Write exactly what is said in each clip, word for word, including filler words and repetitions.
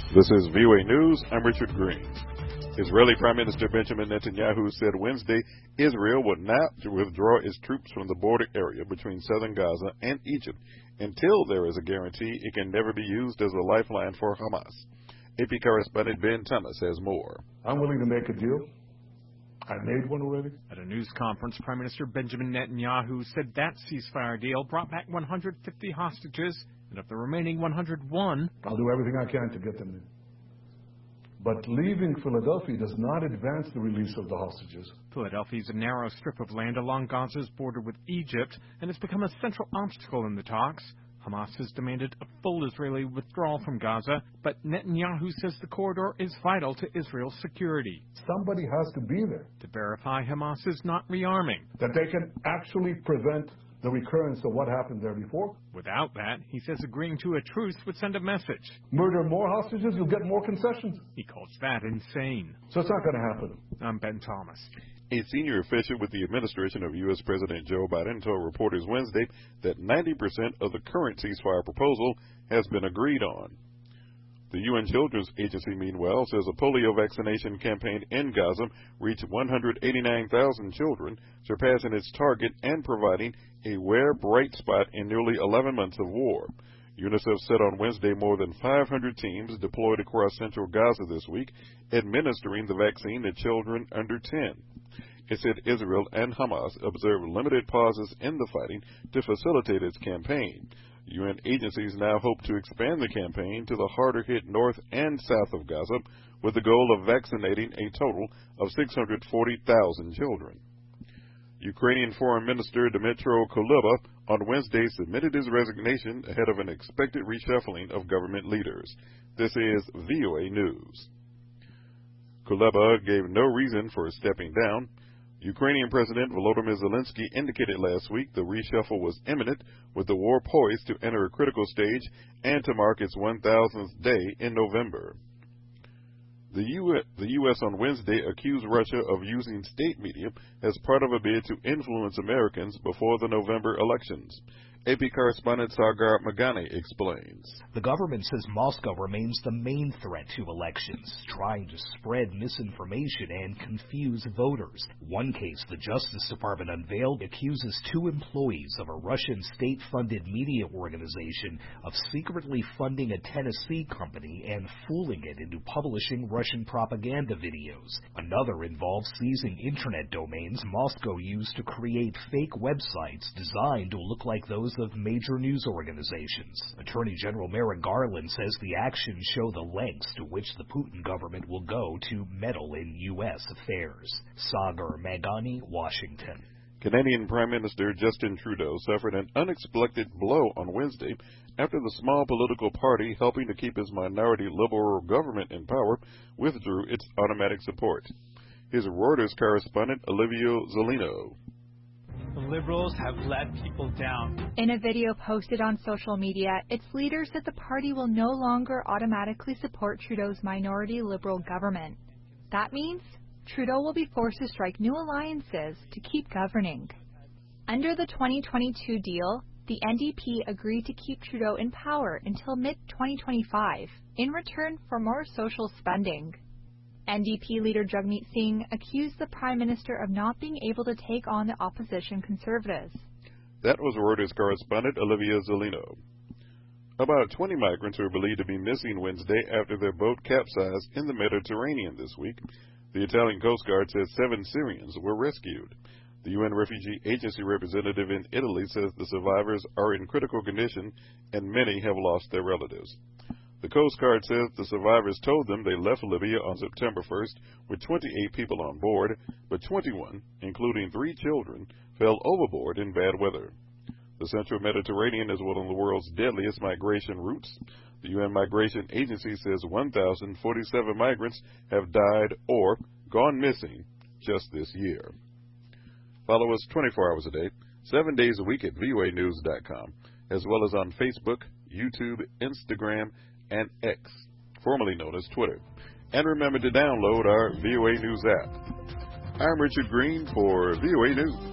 This is V O A News. I'm Richard Green. Israeli Prime Minister Benjamin Netanyahu said Wednesday Israel would not withdraw its troops from the border area between southern Gaza and Egypt until there is a guarantee it can never be used as a lifeline for Hamas. A P correspondent Ben Thomas has more. I'm willing to make a deal. I made one already. At a news conference, Prime Minister Benjamin Netanyahu said that ceasefire deal brought back one hundred fifty hostages, and of the remaining one hundred one, I'll do everything I can to get them in. But leaving Philadelphia does not advance the release of the hostages. Philadelphia is a narrow strip of land along Gaza's border with Egypt and has become a central obstacle in the talks. Hamas has demanded a full Israeli withdrawal from Gaza, but Netanyahu says the corridor is vital to Israel's security. Somebody has to be there to verify Hamas is not rearming, that they can actually prevent the recurrence of what happened there before. Without that, he says agreeing to a truce would send a message. Murder more hostages, you'll get more concessions. He calls that insane. So it's not going to happen. I'm Ben Thomas. A senior official with the administration of U S President Joe Biden told reporters Wednesday that ninety percent of the current ceasefire proposal has been agreed on. The U N Children's Agency, meanwhile, says a polio vaccination campaign in Gaza reached one hundred eighty-nine thousand children, surpassing its target and providing a rare bright spot in nearly eleven months of war. UNICEF said on Wednesday more than five hundred teams deployed across central Gaza this week, administering the vaccine to children under ten. It said Israel and Hamas observed limited pauses in the fighting to facilitate its campaign. U N agencies now hope to expand the campaign to the harder-hit north and south of Gaza, with the goal of vaccinating a total of six hundred forty thousand children. Ukrainian Foreign Minister Dmytro Kuleba on Wednesday submitted his resignation ahead of an expected reshuffling of government leaders. This is V O A News. Kuleba gave no reason for stepping down. Ukrainian President Volodymyr Zelensky indicated last week the reshuffle was imminent, with the war poised to enter a critical stage and to mark its one thousandth day in November. The U S, the U S on Wednesday accused Russia of using state media as part of a bid to influence Americans before the November elections. A P correspondent Sagar Magani explains. The government says Moscow remains the main threat to elections, trying to spread misinformation and confuse voters. One case the Justice Department unveiled accuses two employees of a Russian state-funded media organization of secretly funding a Tennessee company and fooling it into publishing Russian propaganda videos. Another involves seizing internet domains Moscow used to create fake websites designed to look like those of major news organizations. Attorney General Merrick Garland says the actions show the lengths to which the Putin government will go to meddle in U S affairs. Sagar Magani, Washington. Canadian Prime Minister Justin Trudeau suffered an unexpected blow on Wednesday after the small political party helping to keep his minority Liberal government in power withdrew its automatic support. His Reuters correspondent Olivia Zolino. The Liberals have let people down. In a video posted on social media, its leaders said the party will no longer automatically support Trudeau's minority Liberal government. That means Trudeau will be forced to strike new alliances to keep governing. Under the twenty twenty-two deal, the N D P agreed to keep Trudeau in power until mid twenty twenty-five in return for more social spending. N D P leader Jagmeet Singh accused the Prime Minister of not being able to take on the opposition Conservatives. That was Reuters correspondent Olivia Zolino. About twenty migrants were believed to be missing Wednesday after their boat capsized in the Mediterranean this week. The Italian Coast Guard says seven Syrians were rescued. The U N Refugee Agency representative in Italy says the survivors are in critical condition and many have lost their relatives. The Coast Guard says the survivors told them they left Libya on September first with twenty-eight people on board, but twenty-one, including three children, fell overboard in bad weather. The Central Mediterranean is one of the world's deadliest migration routes. The U N Migration Agency says one thousand forty-seven migrants have died or gone missing just this year. Follow us twenty-four hours a day, seven days a week at V O A news dot com, as well as on Facebook, YouTube, Instagram, and X, formerly known as Twitter. And remember to download our V O A News app. I'm Richard Green for V O A News.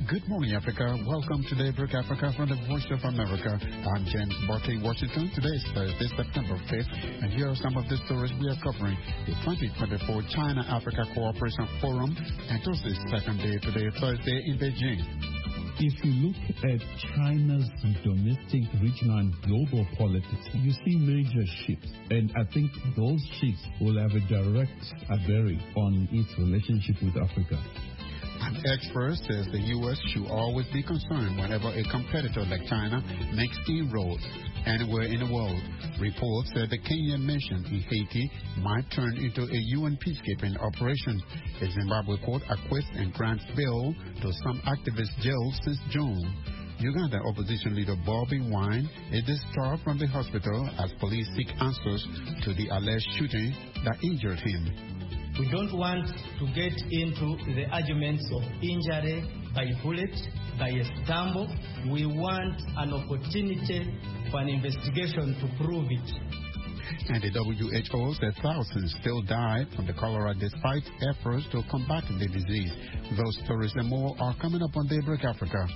Good morning, Africa. Welcome to Daybreak Africa from the Voice of America. I'm James Barkley, Washington. Today is Thursday, September fifth, and here are some of the stories we are covering. The twenty twenty-four China-Africa Cooperation Forum enters its second day today, Thursday, in Beijing. If you look at China's domestic, regional, and global politics, you see major shifts. And I think those shifts will have a direct bearing on its relationship with Africa. An expert says the U S should always be concerned whenever a competitor like China makes inroads anywhere in the world. Reports said the Kenyan mission in Haiti might turn into a U N peacekeeping operation. A Zimbabwe court acquits and grants bail to some activists jailed since June. Uganda opposition leader Bobby Wine is discharged from the hospital as police seek answers to the alleged shooting that injured him. We don't want to get into the arguments of injury by bullet, by a stumble. We want an opportunity for an investigation to prove it. And the W H O said thousands still died from the cholera despite efforts to combat the disease. Those stories and more are coming up on Daybreak Africa.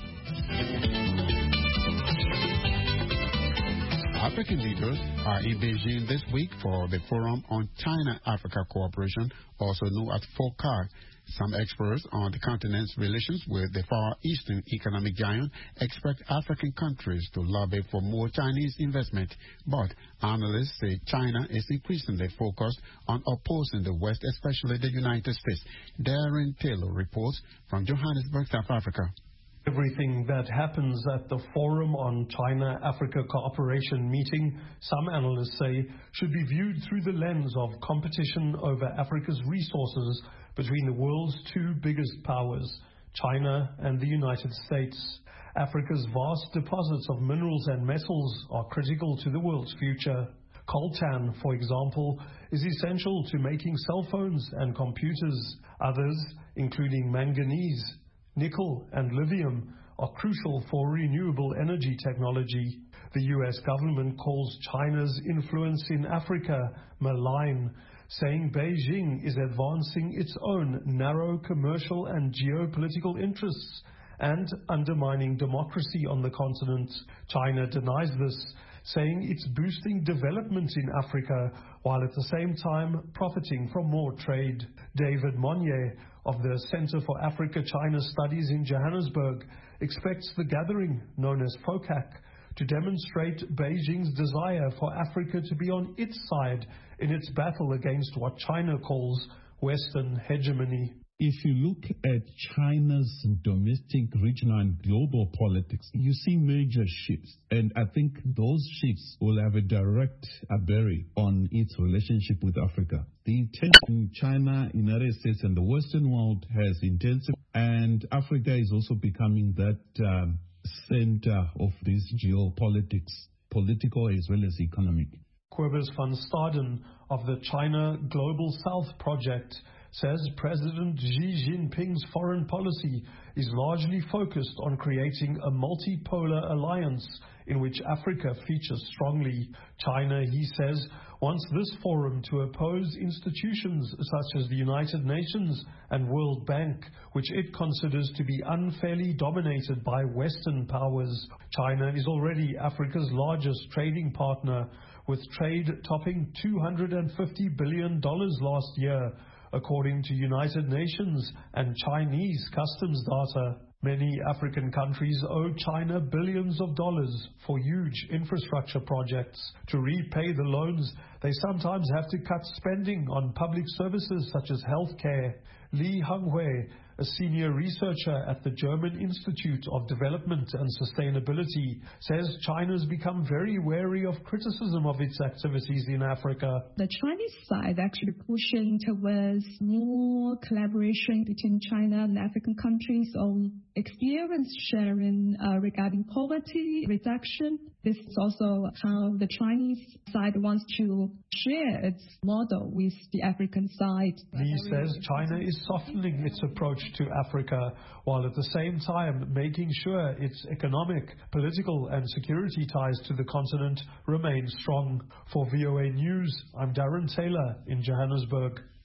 African leaders are in Beijing this week for the Forum on China-Africa Cooperation, also known as FOCAC. Some experts on the continent's relations with the Far Eastern economic giant expect African countries to lobby for more Chinese investment. But analysts say China is increasingly focused on opposing the West, especially the United States. Darren Taylor reports from Johannesburg, South Africa. Everything that happens at the Forum on China-Africa Cooperation meeting, some analysts say, should be viewed through the lens of competition over Africa's resources between the world's two biggest powers, China and the United States. Africa's vast deposits of minerals and metals are critical to the world's future. Coltan, for example, is essential to making cell phones and computers. Others, including manganese, nickel and lithium, are crucial for renewable energy technology. The U S government calls China's influence in Africa malign, saying Beijing is advancing its own narrow commercial and geopolitical interests and undermining democracy on the continent. China denies this, saying it's boosting development in Africa while at the same time profiting from more trade. David Monnier of the Center for Africa-China Studies in Johannesburg expects the gathering, known as FOCAC, to demonstrate Beijing's desire for Africa to be on its side in its battle against what China calls Western hegemony. If you look at China's domestic, regional, and global politics, you see major shifts. And I think those shifts will have a direct bearing on its relationship with Africa. The tension China, United States, and the Western world has intensified, and Africa is also becoming that um, center of this geopolitics, political as well as economic. Cobus van Staden of the China Global South Project says President Xi Jinping's foreign policy is largely focused on creating a multipolar alliance in which Africa features strongly. China, he says, wants this forum to oppose institutions such as the United Nations and World Bank, which it considers to be unfairly dominated by Western powers. China is already Africa's largest trading partner, with trade topping two hundred fifty billion dollars last year, according to United Nations and Chinese customs data. Many African countries owe China billions of dollars for huge infrastructure projects. To repay the loans, they sometimes have to cut spending on public services such as healthcare. Li Honghui, a senior researcher at the German Institute of Development and Sustainability, says China's become very wary of criticism of its activities in Africa. The Chinese side actually pushing towards more collaboration between China and African countries on experience sharing uh, regarding poverty reduction. This is also how the Chinese side wants to share its model with the African side. Li says China is softening its approach to Africa, while at the same time making sure its economic, political and security ties to the continent remain strong. For V O A News, I'm Darren Taylor in Johannesburg.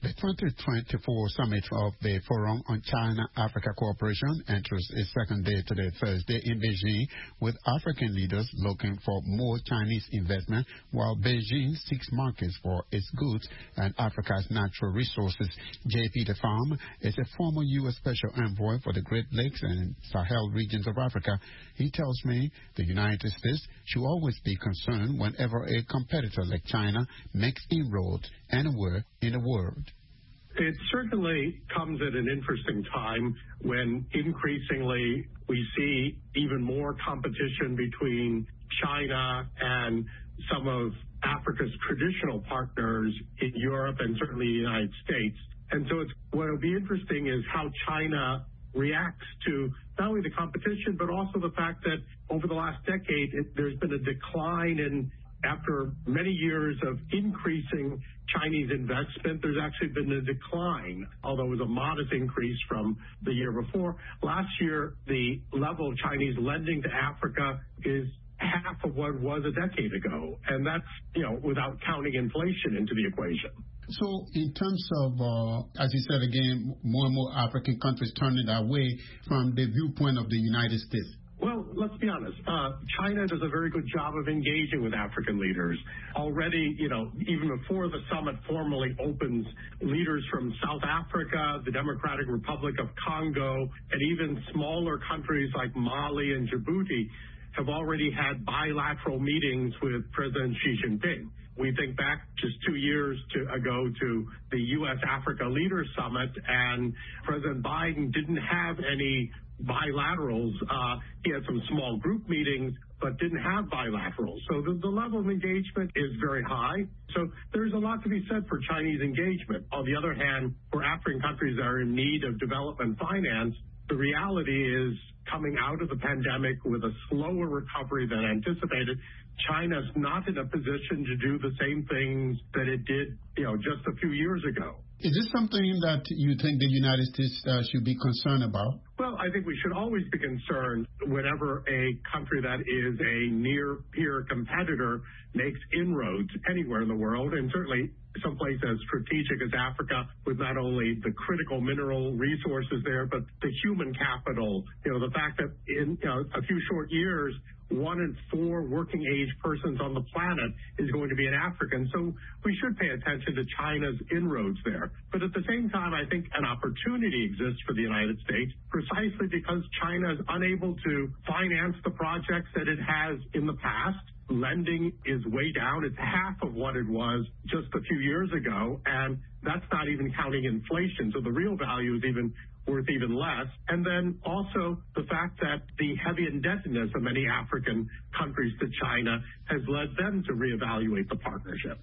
The twenty twenty-four summit of the Forum on China-Africa Cooperation enters its second day today, Thursday, in Beijing, with African leaders looking for more Chinese investment, while Beijing seeks markets for its goods and Africa's natural resources. J P DeFarm is a former U S Special Envoy for the Great Lakes and Sahel regions of Africa. He tells me the United States should always be concerned whenever a competitor like China makes inroads anywhere in the world. It certainly comes at an interesting time when increasingly we see even more competition between China and some of Africa's traditional partners in Europe and certainly the United States. And so it's, what will be interesting is how China reacts to not only the competition, but also the fact that over the last decade, it, there's been a decline in, after many years of increasing Chinese investment, there's actually been a decline, although it was a modest increase from the year before. Last year, the level of Chinese lending to Africa is half of what it was a decade ago. And that's, you know, without counting inflation into the equation. So in terms of, uh, as you said again, more and more African countries turning that way from the viewpoint of the United States. Well, let's be honest. Uh, China does a very good job of engaging with African leaders. Already, you know, even before the summit formally opens, leaders from South Africa, the Democratic Republic of Congo, and even smaller countries like Mali and Djibouti have already had bilateral meetings with President Xi Jinping. We think back just two years to, ago to the U S Africa Leaders Summit, and President Biden didn't have any bilaterals. Uh, he had some small group meetings, but didn't have bilaterals. So the, the level of engagement is very high. So there's a lot to be said for Chinese engagement. On the other hand, for African countries that are in need of development finance, the reality is coming out of the pandemic with a slower recovery than anticipated, China's not in a position to do the same things that it did, you know, just a few years ago. Is this something that you think the United States uh, should be concerned about? Well, I think we should always be concerned whenever a country that is a near-peer competitor makes inroads anywhere in the world, and certainly someplace as strategic as Africa, with not only the critical mineral resources there, but the human capital. You know, the fact that in you know, a few short years, one in four working age persons on the planet is going to be an African. So we should pay attention to China's inroads there. But at the same time, I think an opportunity exists for the United States precisely because China is unable to finance the projects that it has in the past. Lending is way down. It's half of what it was just a few years ago, and that's not even counting inflation. So the real value is even worth even less. And then also the fact that the heavy indebtedness of many African countries to China has led them to reevaluate the partnership.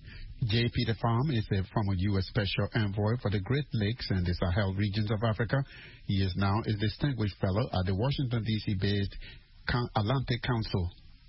J P DeFarm is a former U S Special Envoy for the Great Lakes and the Sahel regions of Africa. He is now a distinguished fellow at the Washington, D C-based Atlantic Council.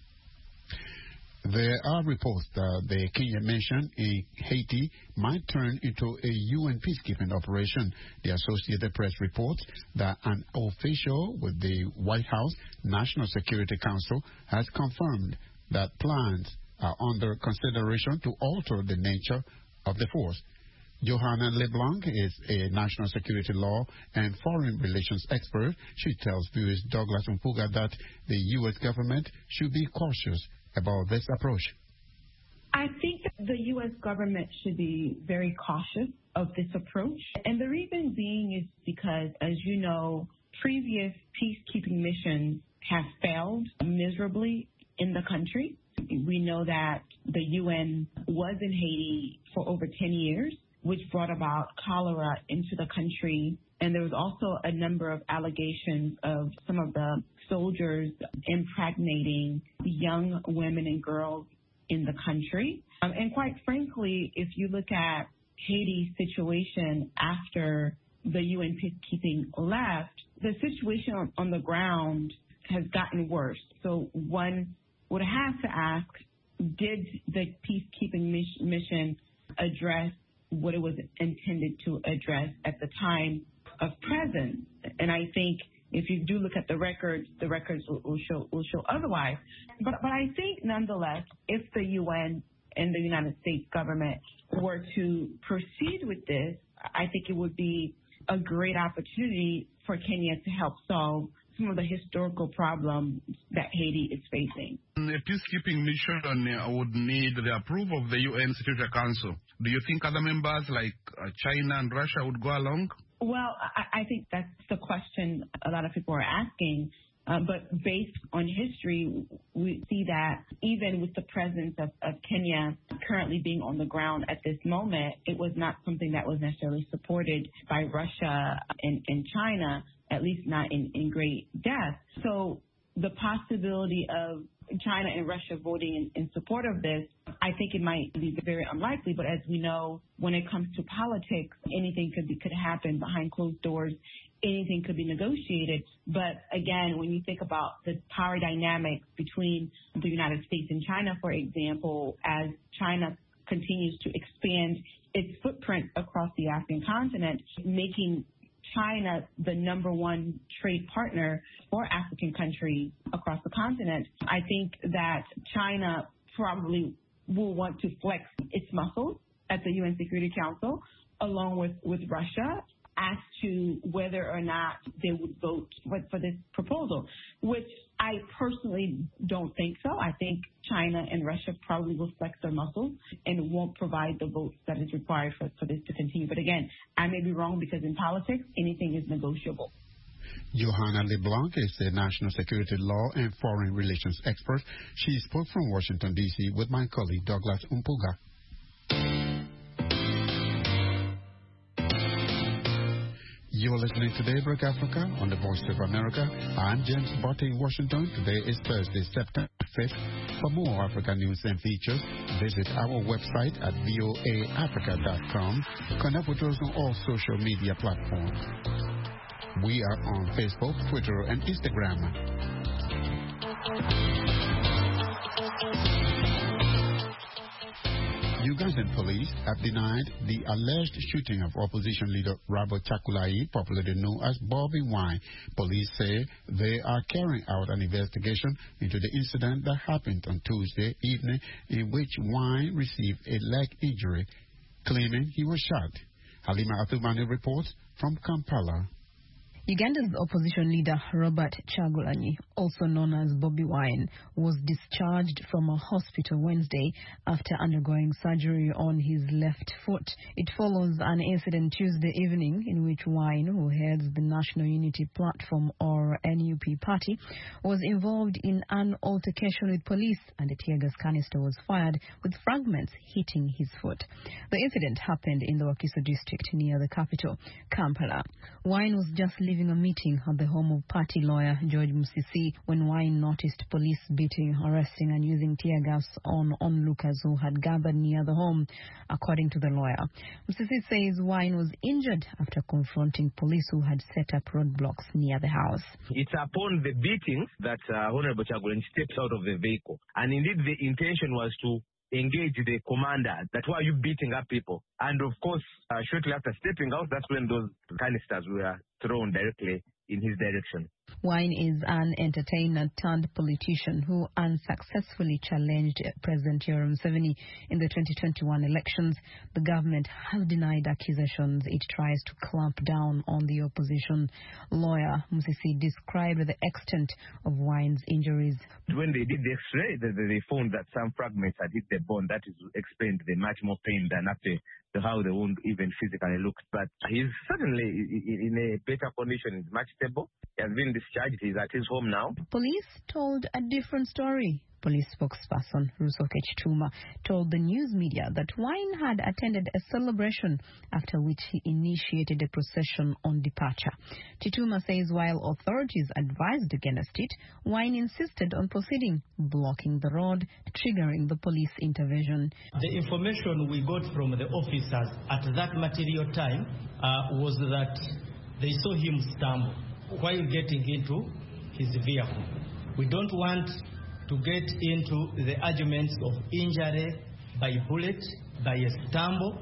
There are reports that the Kenyan mission in Haiti might turn into a U N peacekeeping operation. The Associated Press reports that an official with the White House National Security Council has confirmed that plans are under consideration to alter the nature of the force. Johanna LeBlanc is a national security law and foreign relations expert. She tells viewers Douglas Mpuga that the U S government should be cautious about this approach. I think the U S government should be very cautious of this approach. And the reason being is because, as you know, previous peacekeeping missions have failed miserably in the country. We know that the U N was in Haiti for over ten years, which brought about cholera into the country. And there was also a number of allegations of some of the soldiers impregnating young women and girls in the country. Um, and quite frankly, if you look at Haiti's situation after the U N peacekeeping left, the situation on, on the ground has gotten worse. So one would have to ask, did the peacekeeping mission address what it was intended to address at the time of presence? And I think if you do look at the records, the records will, will show will show otherwise. But but I think nonetheless, if the U N and the United States government were to proceed with this, I think it would be a great opportunity for Kenya to help solve some of the historical problems that Haiti is facing. A peacekeeping mission would need the approval of the U N Security Council. Do you think other members like uh, China and Russia would go along? Well, I, I think that's the question a lot of people are asking. Uh, but based on history, we see that even with the presence of, of Kenya currently being on the ground at this moment, it was not something that was necessarily supported by Russia and, and China, at least not in, in great depth. So the possibility of China and Russia voting in, in support of this, I think it might be very unlikely. But as we know, when it comes to politics, anything could be, could happen behind closed doors. Anything could be negotiated. But again, when you think about the power dynamics between the United States and China, for example, as China continues to expand its footprint across the African continent, making China the number one trade partner for African countries across the continent, I think that China probably will want to flex its muscles at the U N Security Council along with, with Russia as to whether or not they would vote for, for this proposal, which I personally don't think so. I think China and Russia probably will flex their muscles and won't provide the votes that is required for, for this to continue. But again, I may be wrong because in politics, anything is negotiable. Johanna LeBlanc is a national security law and foreign relations expert. She spoke from Washington, D C with my colleague Douglas Umpuga. You're listening to Daybreak Africa on the Voice of America. I'm James Botte in Washington. Today is Thursday, September fifth. For more Africa news and features, visit our website at voa africa dot com. Connect with us on all social media platforms. We are on Facebook, Twitter, and Instagram. Ugandan police have denied the alleged shooting of opposition leader Robert Chakulai, popularly known as Bobby Wine. Police say they are carrying out an investigation into the incident that happened on Tuesday evening in which Wine received a leg injury, claiming he was shot. Halima Athumani reports from Kampala. Uganda's opposition leader Robert Chagulanyi, also known as Bobby Wine, was discharged from a hospital Wednesday after undergoing surgery on his left foot. It follows an incident Tuesday evening in which Wine, who heads the National Unity Platform or N U P party, was involved in an altercation with police and a tear gas canister was fired with fragments hitting his foot. The incident happened in the Wakiso district near the capital, Kampala. Wine was just leaving a meeting at the home of party lawyer George Musisi when Wine noticed police beating, arresting and using tear gas on onlookers who had gathered near the home, according to the lawyer. Musisi says Wine was injured after confronting police who had set up roadblocks near the house. It's upon the beating that uh, Honorable Chagulanyi steps out of the vehicle. And indeed the intention was to engage the commander that why are you beating up people? And of course, uh, shortly after stepping out, that's when those canisters were thrown directly in his direction. Wine is an entertainer turned politician who unsuccessfully challenged President Yoweri Museveni in the twenty twenty-one elections. The government has denied accusations it tries to clamp down on the opposition. Lawyer Musisi described the extent of Wine's injuries. When they did the x-ray, they, they found that some fragments had hit the bone. That is explained the much more pain than after the, how the wound even physically looked. But he's certainly in a better condition. He's much stable. He has been discharged. He's at his home now. Police told a different story. Police spokesperson Rusoke Chituma told the news media that Wine had attended a celebration after which he initiated a procession on departure. Chituma says while authorities advised against it, Wine insisted on proceeding, blocking the road, triggering the police intervention. The information we got from the officers at that material time uh, was that they saw him stumble while getting into his vehicle. We don't want to get into the arguments of injury by bullet, by a stumble.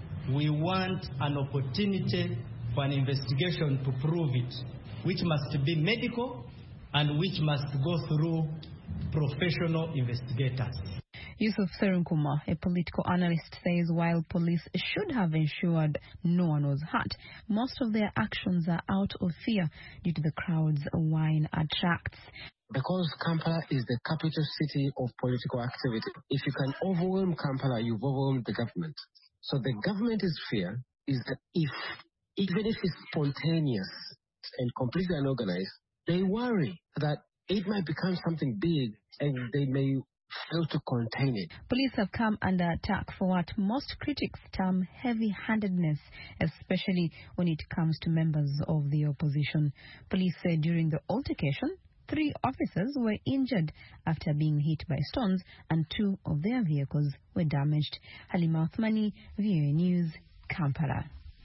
We want an opportunity for an investigation to prove it, which must be medical and which must go through professional investigators. Yusuf Serunkuma, a political analyst, says while police should have ensured no one was hurt, most of their actions are out of fear due to the crowds wine attracts. Because Kampala is the capital city of political activity, if you can overwhelm Kampala, you've overwhelmed the government. So the government's fear is that if, even if it's spontaneous and completely unorganized, they worry that it might become something big and they may fail to contain it. Police have come under attack for what most critics term heavy-handedness, especially when it comes to members of the opposition. Police said during the altercation, three officers were injured after being hit by stones and two of their vehicles were damaged. Halima Othmani, V O A News, Kampala.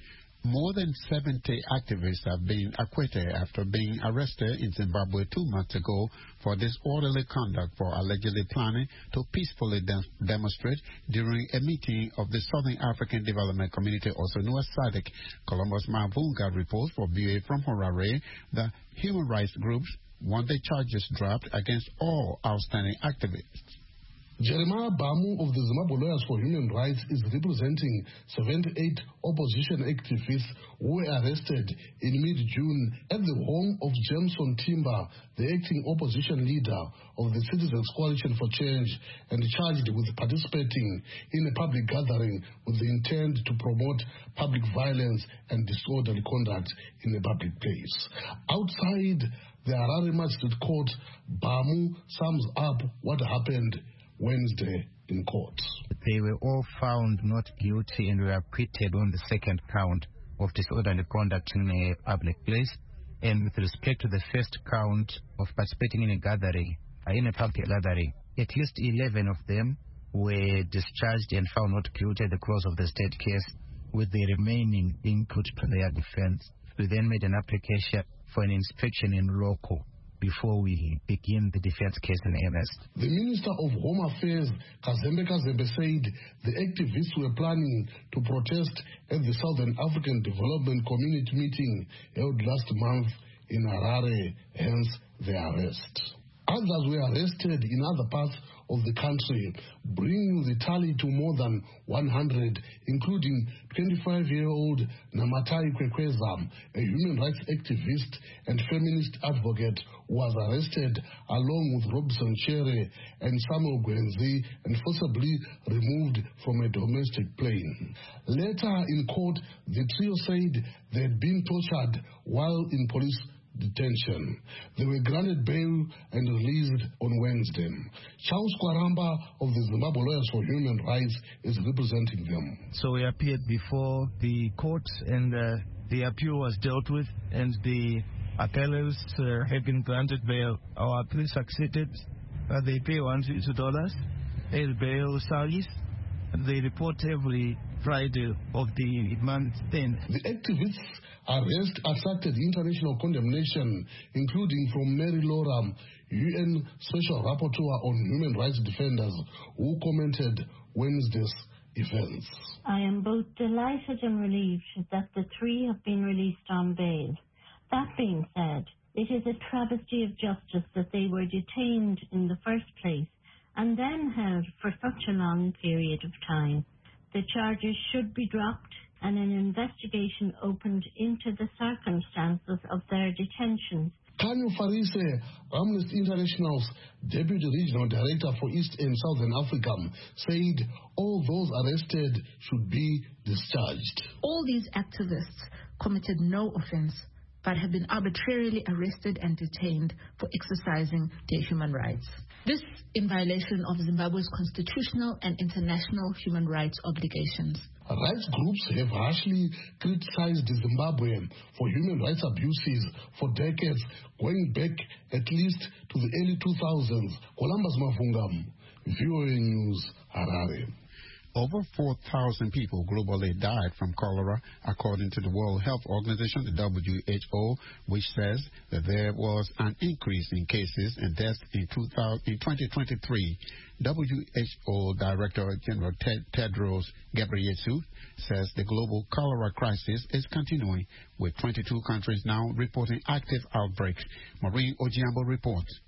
More than seventy activists have been acquitted after being arrested in Zimbabwe two months ago for disorderly conduct for allegedly planning to peacefully de- demonstrate during a meeting of the Southern African Development Community, also known as SADC. Columbus Mavunga reports for V O A from Harare that human rights groups want the charges dropped against all outstanding activists. Jeremiah Bamu of the Zimbabwe Lawyers for Human Rights is representing seventy-eight opposition activists who were arrested in mid-June at the home of Jameson Timber, the acting opposition leader of the Citizens Coalition for Change, and charged with participating in a public gathering with the intent to promote public violence and disorderly conduct in a public place. Outside the Harare Magistrate Court, Bamu sums up what happened Wednesday in court. They were all found not guilty and were acquitted on the second count of disorderly conduct in a public place. And with respect to the first count of participating in a gathering, in a public gathering, at least eleven of them were discharged and found not guilty at the close of the state case, with the remaining being put to their defense. We then made an application for an inspection in local before we begin the defense case in earnest. The Minister of Home Affairs, Kazembe Kazembe, said the activists were planning to protest at the Southern African Development Community meeting held last month in Harare, hence their arrest. Others were arrested in other parts of the country, bringing the tally to more than one hundred, including twenty-five-year-old Namatai Kwekweza, a human rights activist and feminist advocate who was arrested along with Robson Chere and Samuel Gwenzi and forcibly removed from a domestic plane. Later in court, the trio said they had been tortured while in police detention. They were granted bail and released on Wednesday. Charles Kwaramba of the Zimbabwe Lawyers for Human Rights is representing them. So we appeared before the court and uh, the appeal was dealt with and the appellants uh, have been granted bail. Our appeal succeeded. Uh, they pay one hundred fifty dollars as bail salaries. They report every Friday of the month then. The activists' arrest attracted international condemnation, including from Mary Loram, U N Special Rapporteur on Human Rights Defenders, who commented Wednesday's events. I am both delighted and relieved that the three have been released on bail. That being said, it is a travesty of justice that they were detained in the first place and then held for such a long period of time. The charges should be dropped and an investigation opened into the circumstances of their detentions. Kanyo Farise, Amnesty International's Deputy Regional Director for East and Southern Africa, said all those arrested should be discharged. All these activists committed no offense but have been arbitrarily arrested and detained for exercising their human rights. This in violation of Zimbabwe's constitutional and international human rights obligations. Rights groups have harshly criticized Zimbabwe for human rights abuses for decades, going back at least to the early two thousands. Columbus Mavunga, V O A News, Harare. Over four thousand people globally died from cholera, according to the World Health Organization, the W H O, which says that there was an increase in cases and deaths in, twenty twenty-three. W H O Director General Ted, Tedros Ghebreyesus says the global cholera crisis is continuing, with twenty-two countries now reporting active outbreaks. Maureen Ojiambo reports.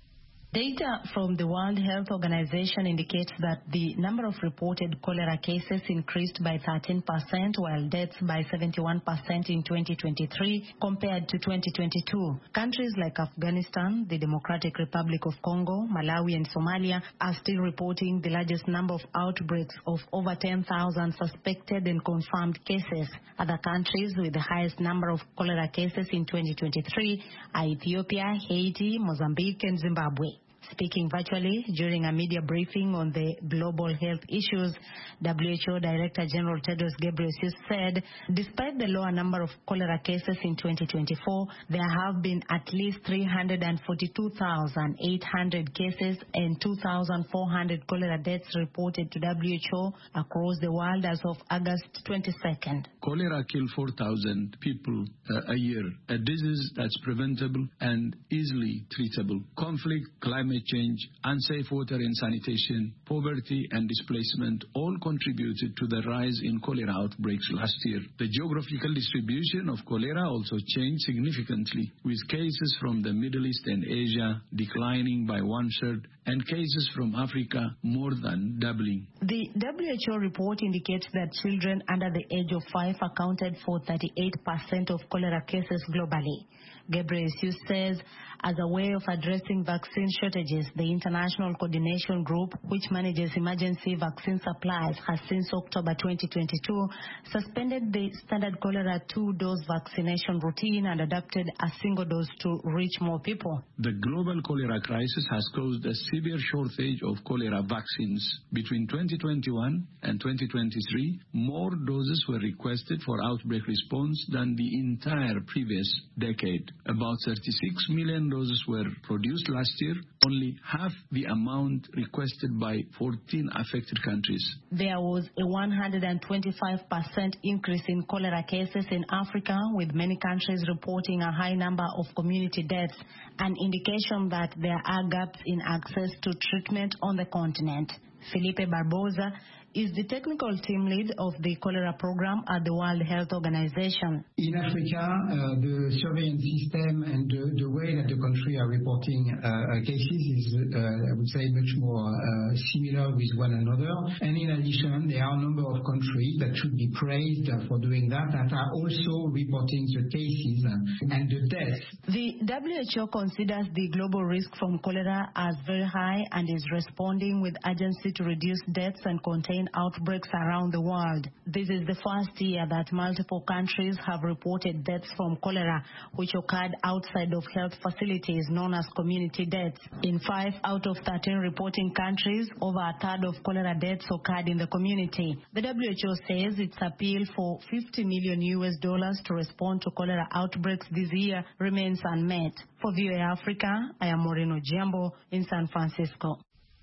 Data from the World Health Organization indicates that the number of reported cholera cases increased by thirteen percent, while deaths by seventy-one percent in twenty twenty-three compared to twenty twenty-two. Countries like Afghanistan, the Democratic Republic of Congo, Malawi, and Somalia are still reporting the largest number of outbreaks of over ten thousand suspected and confirmed cases. Other countries with the highest number of cholera cases in twenty twenty-three are Ethiopia, Haiti, Mozambique, and Zimbabwe. Speaking virtually during a media briefing on the global health issues, W H O Director General Tedros Ghebreyesus said, despite the lower number of cholera cases in twenty twenty-four, there have been at least three hundred forty-two thousand eight hundred cases and two thousand four hundred cholera deaths reported to W H O across the world as of August twenty-second. Cholera kills four thousand people uh, a year, a disease that's preventable and easily treatable. Conflict, climate change, unsafe water and sanitation, poverty and displacement all contributed to the rise in cholera outbreaks last year. The geographical distribution of cholera also changed significantly, with cases from the Middle East and Asia declining by one-third and cases from Africa more than doubling. The W H O report indicates that children under the age of five accounted for thirty-eight percent of cholera cases globally. Ghebreyesus says, as a way of addressing vaccine shortages, the International Coordination Group, which manages emergency vaccine supplies, has since October twenty twenty-two suspended the standard cholera two-dose vaccination routine and adopted a single dose to reach more people. The global cholera crisis has caused a severe shortage of cholera vaccines. Between twenty twenty-one and twenty twenty-three, more doses were requested for outbreak response than the entire previous decade. About thirty-six million doses were produced last year, only half the amount requested by fourteen affected countries. There was a one hundred twenty-five percent increase in cholera cases in Africa, with many countries reporting a high number of community deaths, an indication that there are gaps in access to treatment on the continent. Felipe Barbosa is the technical team lead of the cholera program at the World Health Organization. In Africa, uh, the surveillance system and the, the way that the country are reporting uh, cases is, uh, I would say, much more uh, similar with one another. And in addition, there are a number of countries that should be praised for doing that, that are also reporting the cases and the deaths. The W H O considers the global risk from cholera as very high and is responding with urgency to reduce deaths and contain outbreaks around the world. This is the first year that multiple countries have reported deaths from cholera, which occurred outside of health facilities known as community deaths. In five out of thirteen reporting countries, over a third of cholera deaths occurred in the community. The W H O says its appeal for fifty million U S dollars to respond to cholera outbreaks this year remains unmet. For V O A Africa, I am Moreno Giambo in San Francisco.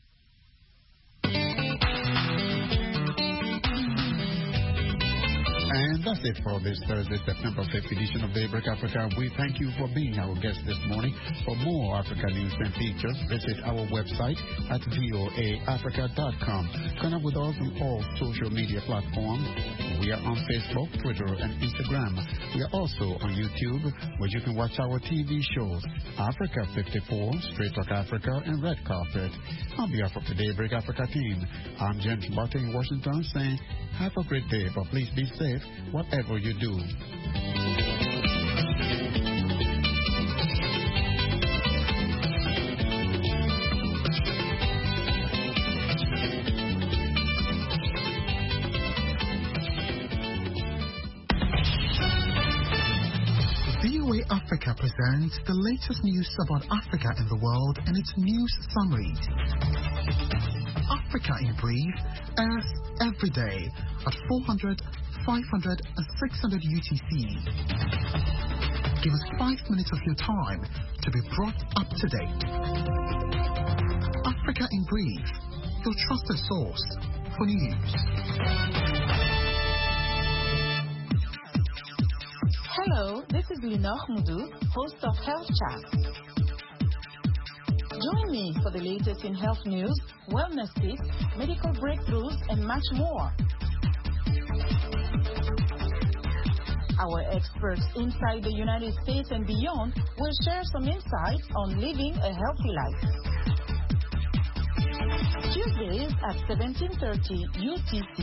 And that's it for this Thursday, September fifth edition of Daybreak Africa. We thank you for being our guest this morning. For more Africa news and features, visit our website at voa africa dot com. Connect with us on all social media platforms. We are on Facebook, Twitter, and Instagram. We are also on YouTube, where you can watch our T V shows, Africa fifty-four, Straight Talk Africa, and Red Carpet. On behalf of the Daybreak Africa team, I'm James Barton in Washington saying, have a great day, but please be safe whatever you do. V O A Africa presents the latest news about Africa and the world and its news summaries. Africa in brief, airs every day at four hundred, five hundred, and six hundred U T C. Give us five minutes of your time to be brought up to date. Africa in brief, your trusted source for news. Hello, this is Linor Mudu, host of Health Chat. Join me for the latest in health news, wellness tips, medical breakthroughs, and much more. Our experts inside the United States and beyond will share some insights on living a healthy life. Tuesdays at seventeen thirty U T C.